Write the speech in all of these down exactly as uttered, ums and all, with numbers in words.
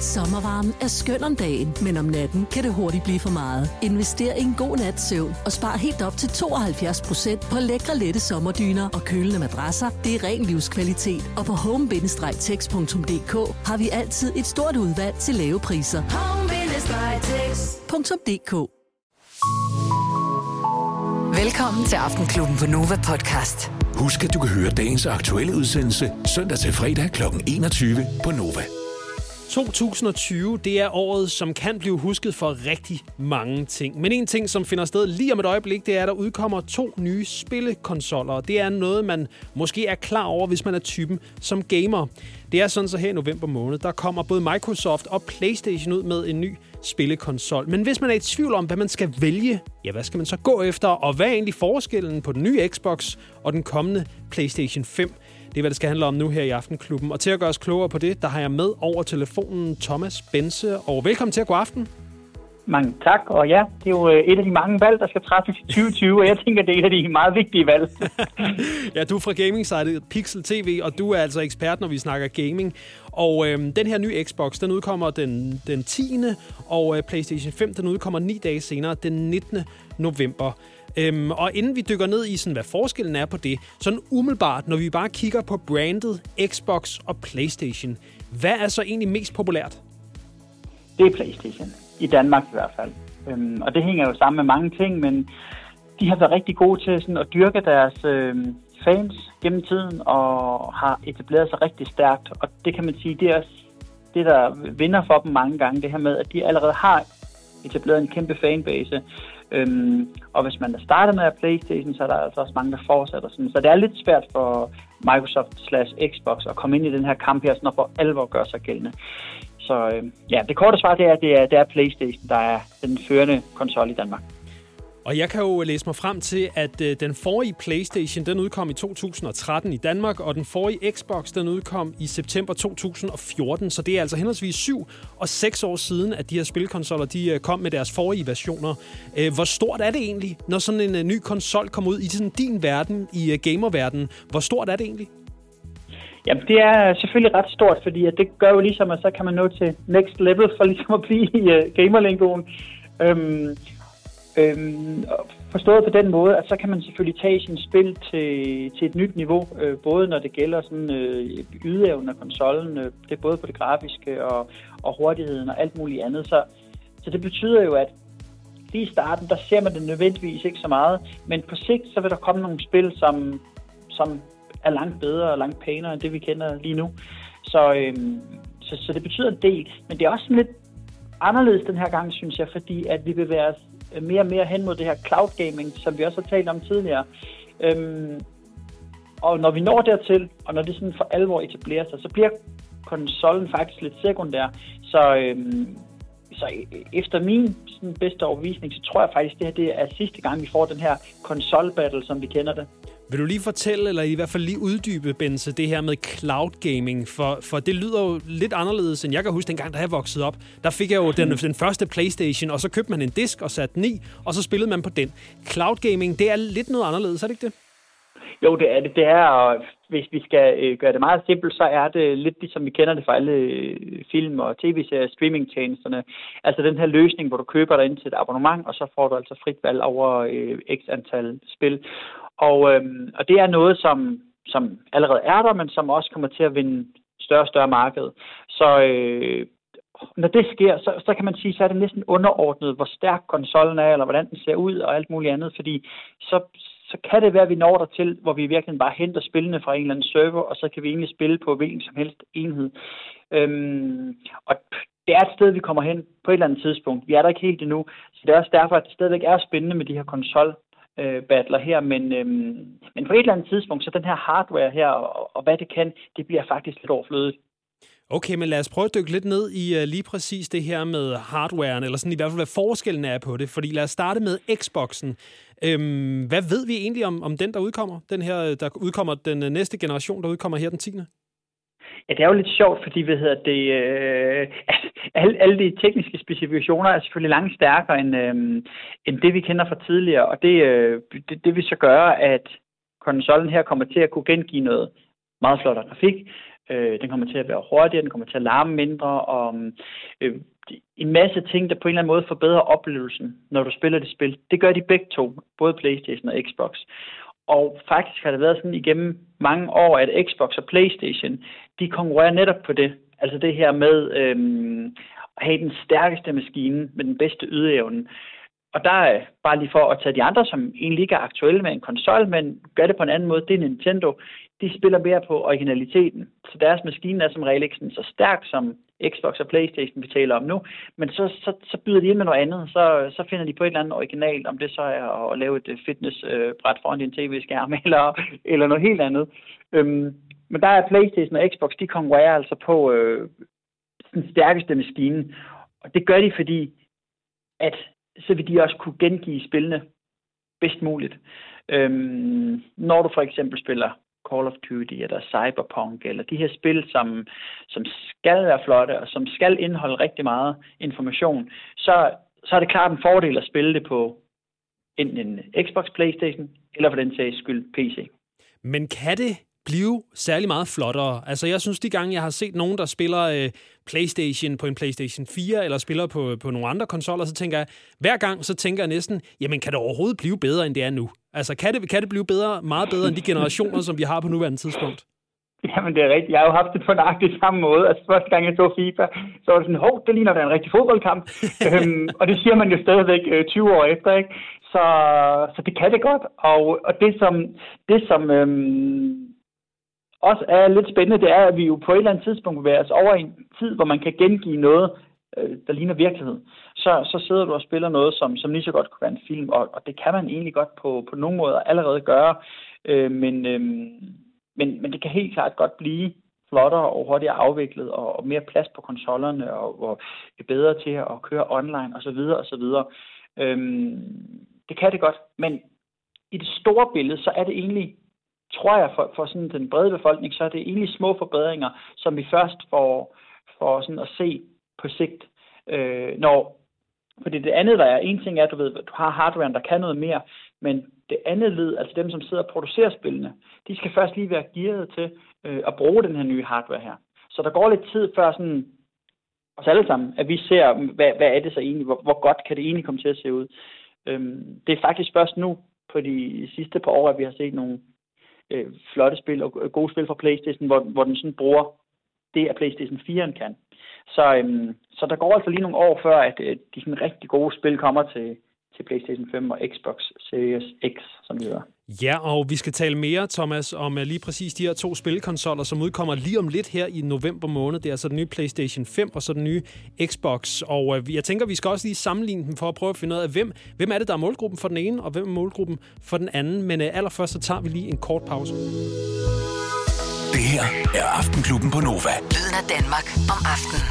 Sommervarmen er skøn om dagen, men om natten kan det hurtigt blive for meget. Invester i en god nats søvn og spar helt op til tooghalvfjerds procent på lækre, lette sommerdyner og kølende madrasser. Det er ren livskvalitet, og på home bindestreg tex punktum d k har vi altid et stort udvalg til lave priser. home bindestreg tex punktum d k. Velkommen til Aftenklubben på Nova Podcast. Husk, at du kan høre dagens aktuelle udsendelse søndag til fredag klokken enogtyve på Nova. to tusind og tyve, det er året, som kan blive husket for rigtig mange ting. Men en ting, som finder sted lige om et øjeblik, det er, at der udkommer to nye spillekonsoller. Det er noget, man måske er klar over, hvis man er typen som gamer. Det er sådan, så her i november måned, der kommer både Microsoft og PlayStation ud med en ny spillekonsol. Men hvis man er i tvivl om, hvad man skal vælge, ja, hvad skal man så gå efter? Og hvad er egentlig forskellen på den nye Xbox og den kommende PlayStation fem? Det er, hvad det skal handle om nu her i Aftenklubben. Og til at gøre os klogere på det, der har jeg med over telefonen Thomas Bense. Og velkommen til at gå aften. Mange tak, og ja, det er jo et af de mange valg, der skal træffes i tyve tyve, og jeg tænker, det er et af de meget vigtige valg. Ja, du er fra gaming-sitet Pixel T V, og du er altså ekspert, når vi snakker gaming. Og øhm, den her nye Xbox, den udkommer den, den tiende, og øh, PlayStation fem, den udkommer ni dage senere, den nittende november. Øhm, og inden vi dykker ned i, sådan, hvad forskellen er på det, sådan umiddelbart, når vi bare kigger på brandet Xbox og PlayStation, hvad er så egentlig mest populært? Det er PlayStation. I Danmark i hvert fald. Øhm, og det hænger jo sammen med mange ting, men de har været rigtig gode til sådan, at dyrke deres øhm, fans gennem tiden, og har etableret sig rigtig stærkt. Og det kan man sige, det er også det, der vinder for dem mange gange, det her med, at de allerede har etableret en kæmpe fanbase. Øhm, og hvis man er startet med PlayStation, så er der altså også mange, der fortsætter sådan. Så det er lidt svært for Microsoft slash Xbox at komme ind i den her kamp her, sådan og for alvor gøre sig gældende. Så øh, ja, det korte svar det er, at det er, det er PlayStation, der er den førende konsol i Danmark. Og jeg kan jo læse mig frem til, at øh, den forrige PlayStation, den udkom i to tusind og tretten i Danmark, og den forrige Xbox, den udkom i september to tusind og fjorten. Så det er altså henholdsvis syv og seks år siden, at de her spilkonsoller, de øh, kom med deres forrige versioner. Øh, hvor stort er det egentlig, når sådan en øh, ny konsol kommer ud i sådan din verden, i øh, gamerverdenen? Hvor stort er det egentlig? Jamen, det er selvfølgelig ret stort, fordi at det gør jo ligesom, at så kan man nå til next level for ligesom at blive i uh, gamerlingoen. Øhm, øhm, forstået på den måde, at så kan man selvfølgelig tage sin spil til, til et nyt niveau, øh, både når det gælder sådan øh, ydeevnen af konsollen, øh, det er både på det grafiske og, og hurtigheden og alt muligt andet. Så, så det betyder jo, at lige i starten, der ser man det nødvendigvis ikke så meget, men på sigt, så vil der komme nogle spil, som, som er langt bedre og langt pænere end det, vi kender lige nu. Så, øhm, så, så det betyder en del. Men det er også sådan lidt anderledes den her gang, synes jeg, fordi at vi bevæger os mere og mere hen mod det her cloud gaming, som vi også har talt om tidligere. Øhm, og når vi når dertil, og når det sådan for alvor etablerer sig, så bliver konsollen faktisk lidt sekundær. Så, øhm, så efter min sådan bedste overbevisning, så tror jeg faktisk, det her det er sidste gang, vi får den her konsol-battle, som vi kender det. Vil du lige fortælle, eller i hvert fald lige uddybe, Bense, det her med cloud gaming? For, for det lyder jo lidt anderledes, end jeg kan huske dengang, da jeg voksede op. Der fik jeg jo den, den første PlayStation, og så købte man en disk og satte den i, og så spillede man på den. Cloud gaming, det er lidt noget anderledes, er det ikke det? Jo, det er det. Det er, og hvis vi skal øh, gøre det meget simpelt, så er det lidt ligesom vi kender det fra alle øh, film- og tv-serier, streamingtjenesterne. Altså den her løsning, hvor du køber dig ind til et abonnement, og så får du altså frit valg over øh, x antal spil. Og, øhm, og det er noget, som, som allerede er der, men som også kommer til at vinde større og større marked. Så øh, når det sker, så, så kan man sige, så er det næsten underordnet, hvor stærk konsollen er, eller hvordan den ser ud, og alt muligt andet. Fordi så, så kan det være, at vi når dertil, hvor vi virkelig bare henter spillene fra en eller anden server, og så kan vi egentlig spille på hvilken som helst enhed. Øhm, og det er et sted, vi kommer hen på et eller andet tidspunkt. Vi er der ikke helt endnu, så det er også derfor, at det stadigvæk er spændende med de her konsol battler her, men, øhm, men på et eller andet tidspunkt, så den her hardware her, og, og hvad det kan, det bliver faktisk lidt overflødigt. Okay, men lad os prøve at dykke lidt ned i uh, lige præcis det her med hardwaren, eller sådan i hvert fald, hvad forskellen er på det. Fordi lad os starte med Xboxen. Øhm, hvad ved vi egentlig om, om den, der udkommer? Den her, der udkommer den næste generation, der udkommer her den tiende? Ja, det er jo lidt sjovt, fordi hvad hedder det, øh, alle, alle de tekniske specifikationer er selvfølgelig langt stærkere end, øh, end det, vi kender fra tidligere. Og det, øh, det, det vil så gøre, at konsollen her kommer til at kunne gengive noget meget flottere grafik, Øh, den kommer til at være hurtigere, den kommer til at larme mindre, og øh, en masse ting, der på en eller anden måde forbedrer oplevelsen, når du spiller det spil. Det gør de begge to, både PlayStation og Xbox. Og faktisk har det været sådan igennem mange år, at Xbox og PlayStation, de konkurrerer netop på det. Altså det her med øh, at have den stærkeste maskine med den bedste ydeevne. Og der er bare lige for at tage de andre, som egentlig ikke er aktuelle med en konsol, men gør det på en anden måde, det er Nintendo. De spiller mere på originaliteten. Så deres maskine er som regel ikke så stærk som Xbox og PlayStation, vi taler om nu. Men så, så, så byder de ind med noget andet. Så, så finder de på et eller andet original, om det så er at lave et fitnessbræt foran din tv-skærm, eller, eller noget helt andet. Øhm, men der er PlayStation og Xbox, de konkurrerer altså på øh, den stærkeste maskine. Og det gør de, fordi at så vil de også kunne gengive spillene bedst muligt. Øhm, når du for eksempel spiller Call of Duty eller Cyberpunk, eller de her spil, som, som skal være flotte, og som skal indeholde rigtig meget information, så, så er det klart en fordel at spille det på enten en Xbox, PlayStation, eller for den sags skyld P C. Men kan det blive særlig meget flottere? Altså, jeg synes, de gange, jeg har set nogen, der spiller øh, PlayStation på en PlayStation fire, eller spiller på, på nogle andre konsoller, så tænker jeg, hver gang, så tænker jeg næsten, jamen, kan det overhovedet blive bedre, end det er nu? Altså, kan det, kan det blive bedre, meget bedre, end de generationer, som vi har på nuværende tidspunkt? Jamen, det er rigtigt. Jeg har jo haft det på nøjagtigt samme måde. Altså, første gang jeg så FIFA, så var det sådan, hov, det ligner da en rigtig fodboldkamp. øhm, og det siger man jo stadigvæk øh, tyve år efter, ikke? Så, så det kan det godt. Og, og det, som, det, som øhm, også er lidt spændende, det er, at vi jo på et eller andet tidspunkt bevæger os over i en tid, hvor man kan gengive noget, øh, der ligner virkelighed. Så, så sidder du og spiller noget, som, som lige så godt kunne være en film, og, og det kan man egentlig godt på, på nogle måder allerede gøre. Øh, men, øh, men, men det kan helt klart godt blive flottere og hurtigere afviklet, og, og mere plads på konsollerne, og, og bedre til at køre online, osv. osv. Øh, det kan det godt, men i det store billede, så er det egentlig, tror jeg, for, for sådan den brede befolkning, så er det egentlig små forbedringer, som vi først får, får sådan at se på sigt. Øh, når, fordi det andet, der er, en ting er, at du ved, du har hardwaren, der kan noget mere, men det andet led, altså dem, som sidder og producerer spillene, de skal først lige være gearet til øh, at bruge den her nye hardware her. Så der går lidt tid før sådan, os alle sammen, at vi ser, hvad, hvad er det så egentlig, hvor, hvor godt kan det egentlig komme til at se ud. Øhm, det er faktisk først nu, på de sidste par år, at vi har set nogle øh, flotte spil og gode spil fra PlayStation, hvor, hvor den sådan bruger det, at PlayStation fire kan. Så, øhm, så der går altså lige nogle år før, at øh, de sådan rigtig gode spil kommer til, til PlayStation fem og Xbox Series X, som det hedder. Ja, og vi skal tale mere, Thomas, om lige præcis de her to spilkonsoller, som udkommer lige om lidt her i november måned. Det er altså den nye PlayStation fem og så den nye Xbox. Og øh, jeg tænker, vi skal også lige sammenligne dem for at prøve at finde ud af, hvem, hvem er det, der er målgruppen for den ene, og hvem er målgruppen for den anden. Men øh, allerførst så tager vi lige en kort pause. Det her er Aftenklubben på Nova. Lyden af Danmark om aftenen.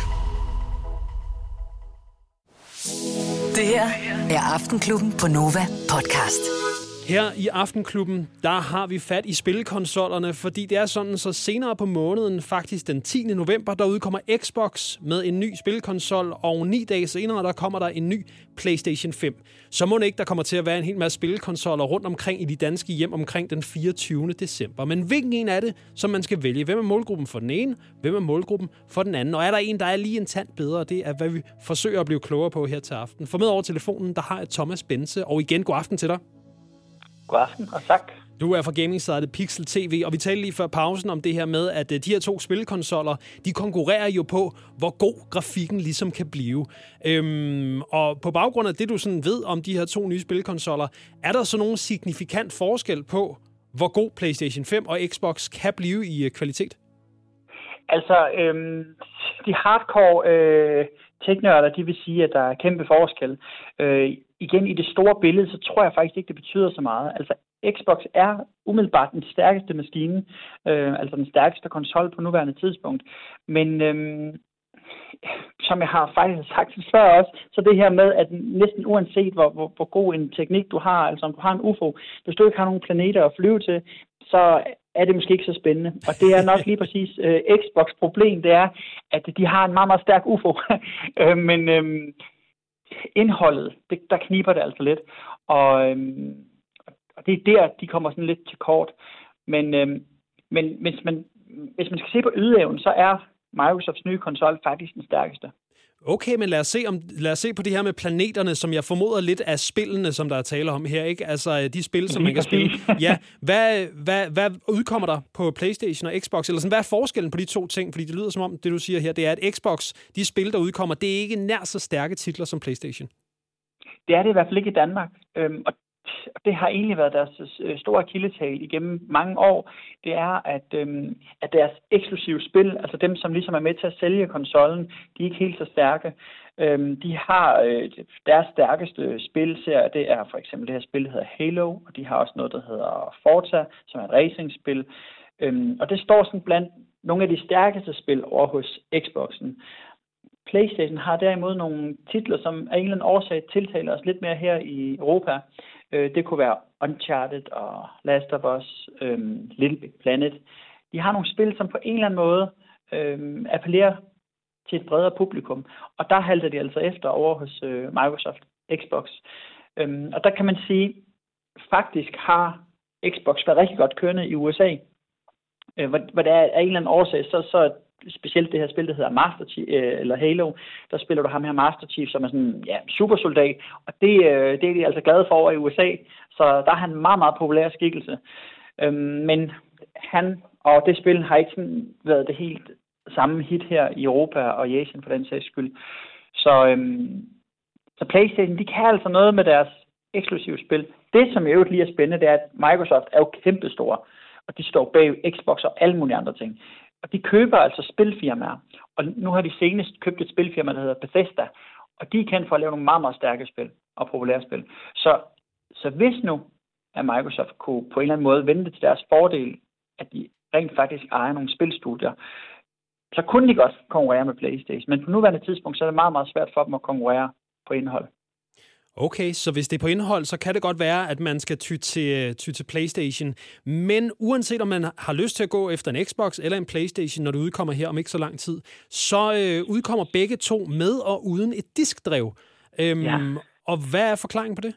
Det her er Aftenklubben på Nova podcast. Her i Aftenklubben, der har vi fat i spilkonsollerne, fordi det er sådan, så senere på måneden, faktisk den tiende november, der udkommer Xbox med en ny spilkonsol, og ni dage senere, der kommer der en ny PlayStation fem. Så må det ikke, der kommer til at være en hel masse spilkonsoller rundt omkring i de danske hjem omkring den fireogtyvende december. Men hvilken en er det, som man skal vælge? Hvem er målgruppen for den ene? Hvem er målgruppen for den anden? Og er der en, der er lige en tand bedre? Det er, hvad vi forsøger at blive klogere på her til aften. For med over telefonen, der har jeg Thomas Bense, og igen, god aften til dig. God aften, og tak. Du er fra gaming-sitet Pixel T V, og vi talte lige før pausen om det her med, at de her to spilkonsoller, de konkurrerer jo på, hvor god grafikken ligesom kan blive. Øhm, og på baggrund af det, du sådan ved om de her to nye spilkonsoller, er der så nogen signifikant forskel på, hvor god PlayStation fem og Xbox kan blive i kvalitet? Altså, øhm, de hardcore øh, teknørder, de vil sige, at der er kæmpe forskel. Øh, igen, i det store billede, så tror jeg faktisk ikke, det betyder så meget. Altså, Xbox er umiddelbart den stærkeste maskine, øh, altså den stærkeste konsol på nuværende tidspunkt. Men øhm, som jeg har faktisk sagt før også, så det her med, at næsten uanset hvor, hvor, hvor god en teknik du har, altså om du har en U F O, hvis du ikke har nogen planeter at flyve til, så er det måske ikke så spændende. Og det er nok lige præcis øh, Xbox problem, det er, at de har en meget, meget stærk U F O. øh, men øh, indholdet, det, der kniber det altså lidt. Og, øh, og det er der, de kommer sådan lidt til kort. Men, øh, men hvis man hvis man skal se på ydeevnen, så er Microsofts nye konsol faktisk den stærkeste. Okay, men lad os, se om, lad os se på det her med planeterne, som jeg formoder lidt af spillene, som der er tale om her, ikke? Altså de spil, som man kan spille. Ja, hvad, hvad, hvad udkommer der på PlayStation og Xbox? Eller sådan, hvad er forskellen på de to ting? Fordi det lyder som om, det du siger her, det er, at Xbox, de spil, der udkommer, det er ikke nær så stærke titler som PlayStation. Det er det i hvert fald ikke i Danmark. Øhm, og det har egentlig været deres store akilleshæl igennem mange år. Det er, at, øhm, at deres eksklusive spil, altså dem, som ligesom er med til at sælge konsollen, de er ikke helt så stærke. Øhm, de har øh, deres stærkeste spilserie, det er for eksempel det her spil, der hedder Halo, og de har også noget, der hedder Forza, som er et racingspil. Øhm, og det står sådan blandt nogle af de stærkeste spil over hos Xboxen. PlayStation har derimod nogle titler, som af en eller anden årsag tiltaler os lidt mere her i Europa. Det kunne være Uncharted og Last of Us, øhm, Little Big Planet. De har nogle spil, som på en eller anden måde øhm, appellerer til et bredere publikum. Og der halter de altså efter over hos øh, Microsoft Xbox. Øhm, og der kan man sige, faktisk har Xbox været rigtig godt kørende i U S A. Øh, hvor, hvor der er af en eller anden årsag, så, så specielt det her spil, der hedder Master Chief, eller Halo, der spiller du ham her Master Chief, som er sådan en ja, supersoldat, og det, det er de altså glade for over i U S A, så der er han en meget, meget populær skikkelse. Øhm, men han og det spil har ikke sådan været det helt samme hit her i Europa og i Asien for den sags skyld. Så, øhm, så PlayStation, de kan altså noget med deres eksklusive spil. Det, som i øvrigt lige er spændende, det er, at Microsoft er jo kæmpestore, og de står bag Xbox og alle mulige andre ting. Og de køber altså spilfirmaer. Og nu har de senest købt et spilfirma, der hedder Bethesda. Og de er kendt for at lave nogle meget, meget stærke spil og populære spil. Så, så hvis nu, at Microsoft kunne på en eller anden måde vende det til deres fordel, at de rent faktisk ejer nogle spilstudier, så kunne de godt konkurrere med PlayStation. Men på nuværende tidspunkt, så er det meget, meget svært for dem at konkurrere på indhold. Okay, så hvis det er på indhold, så kan det godt være, at man skal ty til, ty til PlayStation. Men uanset om man har lyst til at gå efter en Xbox eller en PlayStation, når det udkommer her om ikke så lang tid, så øh, udkommer begge to med og uden et diskdrev. Øhm, ja. Og hvad er forklaringen på det?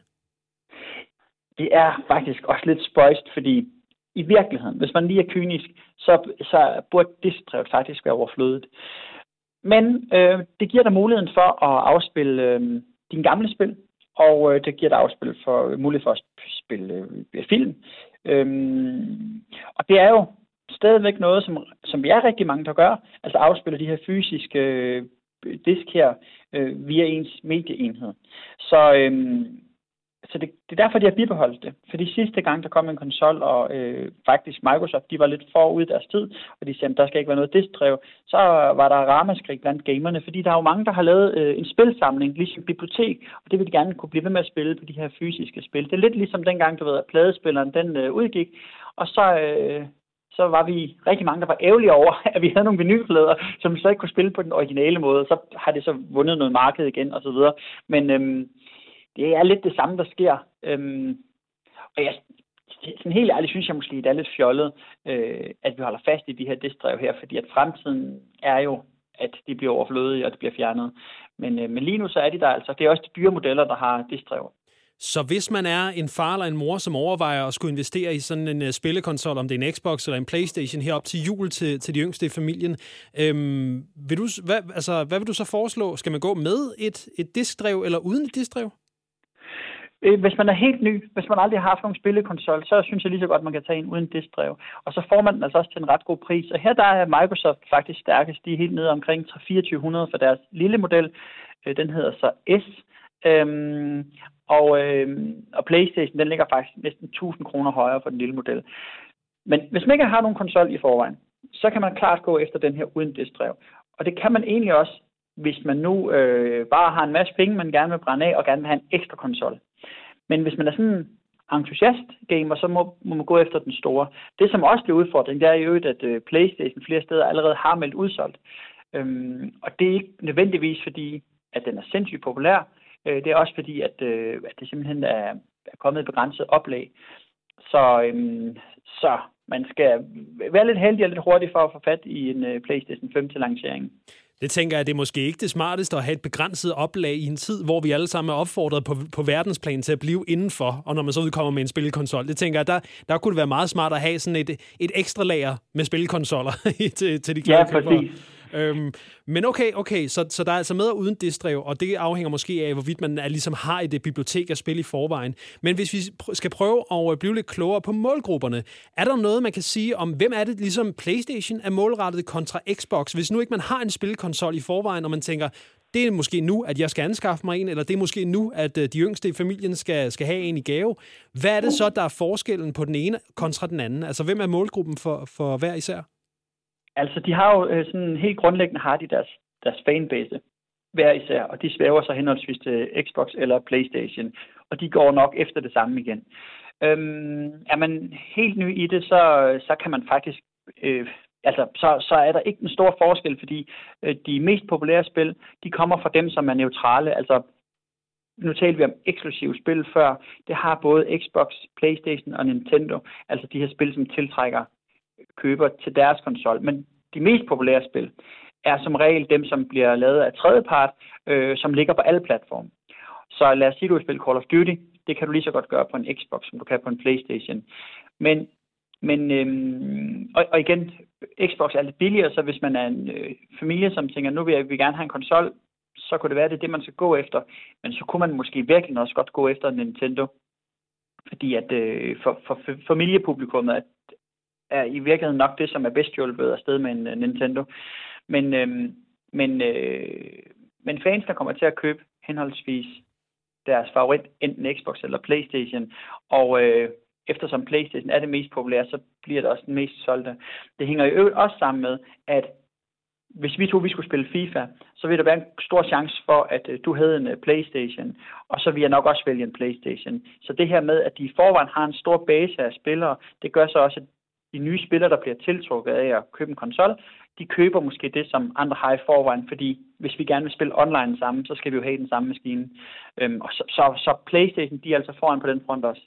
Det er faktisk også lidt spøjst, fordi i virkeligheden, hvis man lige er kynisk, så, så burde diskdrevet faktisk være overflødet. Men øh, det giver dig muligheden for at afspille øh, dine gamle spil, og øh, det giver dig afspil for, mulighed for at spille øh, film. Øhm, og det er jo stadigvæk noget, som, som vi er rigtig mange, der gør, altså afspiller de her fysiske øh, disk her øh, via ens medieenhed. Så, øh, så det, det er derfor, de har bibeholdt det. Fordi sidste gang, der kom en konsol, og øh, faktisk Microsoft, de var lidt forud deres tid, og de sagde, at der skal ikke være noget diskdrev, så var der ramaskrig blandt gamerne, fordi der er jo mange, der har lavet øh, en spilsamling, ligesom bibliotek, og det vil de gerne kunne blive ved med at spille på de her fysiske spil. Det er lidt ligesom dengang, du ved, at pladespilleren den øh, udgik, og så... Øh, så var vi rigtig mange, der var ærgerlige over, at vi havde nogle vinylplader, som så ikke kunne spille på den originale måde. Så har det så vundet noget marked igen, og så videre. Men øhm, det er lidt det samme, der sker. Øhm, og jeg, sådan helt ærligt synes jeg måske, det er lidt fjollet, øh, at vi holder fast i de her diskdrev her, fordi at fremtiden er jo, at de bliver overflødige, og det bliver fjernet. Men, øh, men lige nu så er de der altså. Det er også de dyre modeller, der har diskdrev. Så hvis man er en far eller en mor, som overvejer at skulle investere i sådan en uh, spillekonsol, om det er en Xbox eller en PlayStation herop til jul til, til de yngste i familien, øhm, vil du, hvad, altså, hvad vil du så foreslå? Skal man gå med et, et diskdrev eller uden et diskdrev? Hvis man er helt ny, hvis man aldrig har haft nogen spillekonsol, så synes jeg lige så godt, man kan tage en uden diskdrev. Og så får man den altså også til en ret god pris. Og her der er Microsoft faktisk stærkest. De er helt nede omkring tre tusind fire hundrede for deres lille model. Den hedder så S. Øhm, og, øhm, og PlayStation, den ligger faktisk næsten tusind kroner højere for den lille model. Men hvis man ikke har nogen konsol i forvejen, så kan man klart gå efter den her uden diskdrev. Og det kan man egentlig også, hvis man nu øh, bare har en masse penge, man gerne vil brænde af, og gerne vil have en ekstra konsol. Men hvis man er sådan en entusiast-gamer, så må, må man gå efter den store. Det, som også bliver udfordring, det er jo, at øh, PlayStation flere steder allerede har meldt udsolgt. Øhm, og det er ikke nødvendigvis fordi, at den er sindssygt populær. Det er også fordi, at, øh, at det simpelthen er, er kommet et begrænset oplag. Så, øhm, så man skal være lidt heldig og lidt hurtig for at få fat i en øh, PlayStation fem til lanceringen. Det tænker jeg, det er måske ikke det smarteste at have et begrænset oplag i en tid, hvor vi alle sammen er opfordret på, på verdensplan til at blive indenfor, og når man så udkommer med en spillekonsol. Det tænker jeg, der, der kunne det være meget smart at have sådan et, et ekstra lager med spillekonsoller til, til de klare Ja, præcis. Øhm, men okay, okay, så, så der er altså med og uden distrev, og det afhænger måske af, hvorvidt man er, ligesom har et bibliotek at spille i forvejen. Men hvis vi skal prøve at blive lidt klogere på målgrupperne, er der noget, man kan sige om, hvem er det ligesom PlayStation er målrettet kontra Xbox? Hvis nu ikke man har en spillekonsol i forvejen, og man tænker, det er måske nu, at jeg skal anskaffe mig en, eller det er måske nu, at de yngste i familien skal, skal have en i gave. Hvad er det så, der er forskellen på den ene kontra den anden? Altså, hvem er målgruppen for, for hver især? Altså, de har jo øh, sådan helt grundlæggende har de deres, deres fanbase hver især, og de svæver sig henholdsvis til Xbox eller PlayStation, og de går nok efter det samme igen. Øhm, er man helt ny i det, så, så kan man faktisk, øh, altså, så, så er der ikke en stor forskel, fordi øh, de mest populære spil, de kommer fra dem, som er neutrale, altså nu talte vi om eksklusive spil før, det har både Xbox, PlayStation og Nintendo, altså de her spil, som tiltrækker køber til deres konsol. Men de mest populære spil er som regel dem, som bliver lavet af tredjepart, øh, som ligger på alle platforme. Så lad os sige, at du vil spille Call of Duty. Det kan du lige så godt gøre på en Xbox, som du kan på en PlayStation. Men, men øhm, og, og igen, Xbox er lidt billigere, så hvis man er en øh, familie, som tænker, nu vil jeg vil gerne have en konsol, så kunne det være, det er det, man skal gå efter. Men så kunne man måske virkelig også godt gå efter Nintendo. Fordi at øh, for, for familiepublikummet, at er i virkeligheden nok det, som er bedst hjulpet afsted med en uh, Nintendo. Men, øhm, men, øh, men fans, der kommer til at købe henholdsvis deres favorit, enten Xbox eller PlayStation, og øh, eftersom PlayStation er det mest populære, så bliver det også den mest solgte. Det hænger i øvrigt også sammen med, at hvis vi to vi skulle spille FIFA, så vil der være en stor chance for, at øh, du havde en øh, PlayStation, og så vil jeg nok også vælge en PlayStation. Så det her med, at de i forvejen har en stor base af spillere, det gør så også, at de nye spillere, der bliver tiltrukket af at købe en konsol, de køber måske det, som andre har i forvejen, fordi hvis vi gerne vil spille online sammen, så skal vi jo have den samme maskine. Øhm, og så, så, så PlayStation, de er altså foran på den front også.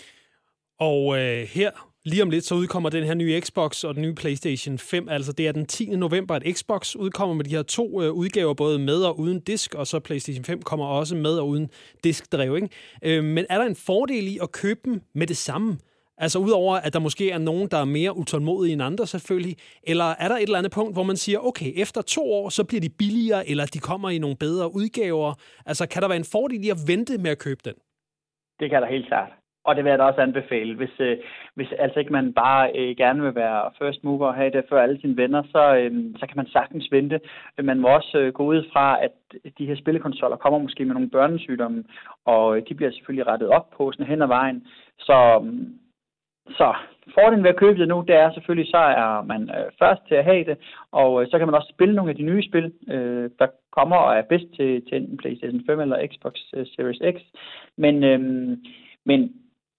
Og øh, her, lige om lidt, så udkommer den her nye Xbox og den nye PlayStation fem. Altså det er den tiende november, at Xbox udkommer med de her to øh, udgaver, både med og uden disk, og så PlayStation fem kommer også med og uden diskdrev, ikke? Øh, men er der en fordel i at købe dem med det samme? Altså udover, at der måske er nogen, der er mere utålmodige end andre selvfølgelig, eller er der et eller andet punkt, hvor man siger, okay, efter to år, så bliver de billigere, eller de kommer i nogle bedre udgaver. Altså kan der være en fordel i at vente med at købe den? Det kan der helt klart. Og det vil jeg da også anbefale. Hvis, øh, hvis altså ikke man bare øh, gerne vil være first mover og have det før alle sine venner, så, øh, så kan man sagtens vente. Man må også øh, gå ud fra, at de her spillekonsoller kommer måske med nogle børnesygdomme, og øh, de bliver selvfølgelig rettet op på sådan hen ad vejen. Så... Øh, Så fordelen ved at købe det nu, det er selvfølgelig, så er man øh, først til at have det, og øh, så kan man også spille nogle af de nye spil, øh, der kommer og er bedst til, til enten PlayStation fem eller Xbox øh, Series X. Men, øh, men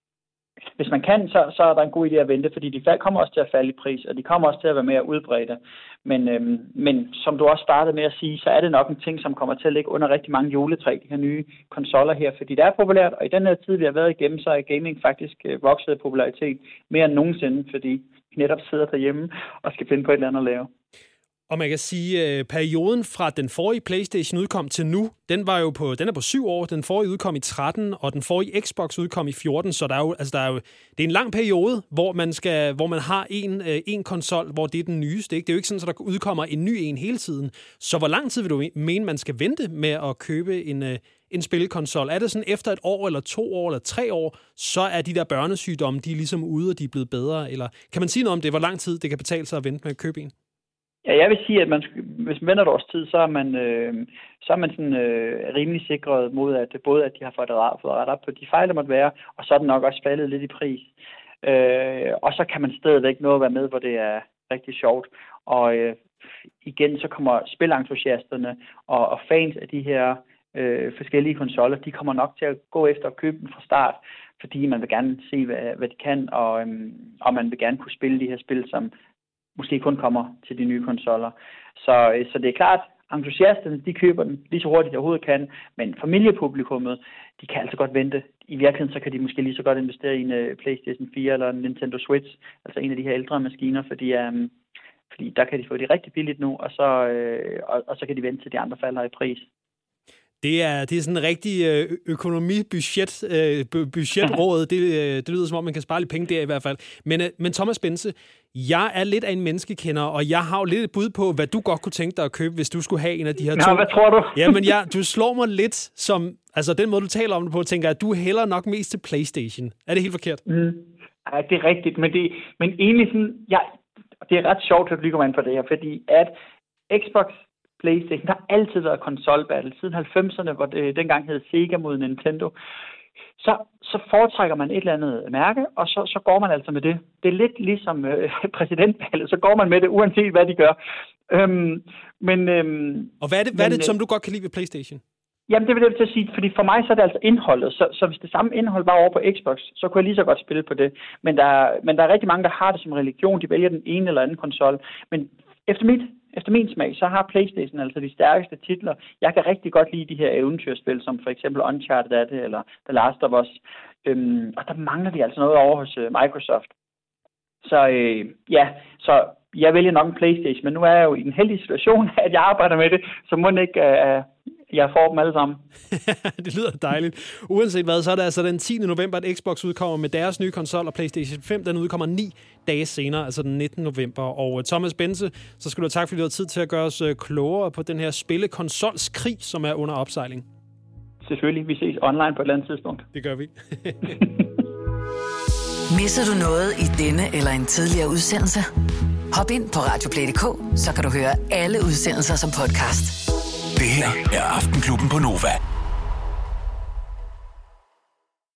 hvis man kan, så, så er der en god idé at vente, fordi de kommer også til at falde i pris, og de kommer også til at være mere udbredte. Men, øhm, men som du også startede med at sige, så er det nok en ting, som kommer til at ligge under rigtig mange juletræ, de her nye konsoller her, fordi det er populært, og i den her tid, vi har været igennem, så er gaming faktisk øh, vokset i popularitet mere end nogensinde, fordi vi netop sidder derhjemme og skal finde på et eller andet at lave. Og man kan sige, at perioden fra den forrige PlayStation udkom til nu, den var jo på, den er på syv år. Den forrige udkom i tretten, og den forrige Xbox udkom i fjorten. Så der er jo, altså der er jo, det er en lang periode, hvor man skal, hvor man har en, en konsol, hvor det er den nyeste. Ikke? Det er jo ikke sådan, at der udkommer en ny en hele tiden. Så hvor lang tid vil du mene, man skal vente med at købe en, en spillekonsol? Er det sådan efter et år, eller to år, eller tre år, så er de der børnesygdomme, de er ligesom ude, og de er blevet bedre? Eller kan man sige noget om det, hvor lang tid det kan betale sig at vente med at købe en? Ja, jeg vil sige, at man, hvis man venter et års tid, så er man, øh, så er man sådan, øh, rimelig sikret mod, at både at de har fået ret op på de fejl, der måtte være, og så er den nok også faldet lidt i pris. Øh, og så kan man stadigvæk nå at være med, hvor det er rigtig sjovt. Og øh, igen, så kommer spilentusiasterne og, og fans af de her øh, forskellige konsoller, de kommer nok til at gå efter at købe dem fra start, fordi man vil gerne se, hvad, hvad de kan, og, øh, og man vil gerne kunne spille de her spil, som måske kun kommer til de nye konsoller. Så, så det er klart, entusiasterne, de køber den lige så hurtigt, de overhovedet kan, men familiepublikummet, de kan altså godt vente. I virkeligheden, så kan de måske lige så godt investere i en uh, PlayStation fire eller en Nintendo Switch, altså en af de her ældre maskiner, fordi, um, Fordi der kan de få det rigtig billigt nu, og så, øh, og, og så kan de vente til de andre falder i pris. Det er, det er sådan en rigtig økonomibudget, øh, budgetråd. Det, det lyder som om, man kan spare lidt penge der i hvert fald. Men, men Thomas Bense, jeg er lidt af en menneskekender, og jeg har jo lidt et bud på, hvad du godt kunne tænke dig at købe, hvis du skulle have en af de her to. Nå, hvad tror du? Jamen, ja, du slår mig lidt som... Altså, den måde, du taler om det på, tænker jeg, at du hælder nok mest til PlayStation. Er det helt forkert? Mm. Ja, det er rigtigt, men, det, men egentlig sådan... Ja, det er ret sjovt, at du lige kommer ind på det her, fordi at Xbox, PlayStation, der har altid været konsol-battle. Siden halvfemserne, hvor det dengang hed Sega mod Nintendo. Så, så foretrækker man et eller andet mærke, og så, så går man altså med det. Det er lidt ligesom øh, præsidentvalget, så går man med det, uanset hvad de gør. Øhm, men, øhm, og hvad er det, hvad er det som du godt kan lide ved PlayStation? Jamen, det vil jeg til at sige, fordi for mig så er det altså indholdet. Så, så hvis det samme indhold var over på Xbox, så kunne jeg lige så godt spille på det. Men der, men der er rigtig mange, der har det som religion. De vælger den ene eller anden konsol. Men efter mit Efter min smag, så har PlayStation altså de stærkeste titler. Jeg kan rigtig godt lide de her eventyrspil, som for eksempel Uncharted er det, eller The Last of Us. Øhm, og der mangler de altså noget over hos øh, Microsoft. Så øh, ja, så jeg vælger nok en PlayStation, men nu er jeg jo i en heldig situation, at jeg arbejder med det, så må det ikke, øh, jeg får dem alle sammen. Det lyder dejligt. Uanset hvad, så er det altså den tiende november, at Xbox udkommer med deres nye konsol, og PlayStation fem, den udkommer ni dage senere, altså den nittende november. Og Thomas Bense, så skal du have tak, fordi du har tid til at gøre os klogere på den her spillekonsolskrig, som er under opsejling. Selvfølgelig. Vi ses online på et eller andet tidspunkt. Det gør vi. Misser du noget i denne eller en tidligere udsendelse? Hop ind på radioplay punktum d k, så kan du høre alle udsendelser som podcast. Det her er Aftenklubben på Nova.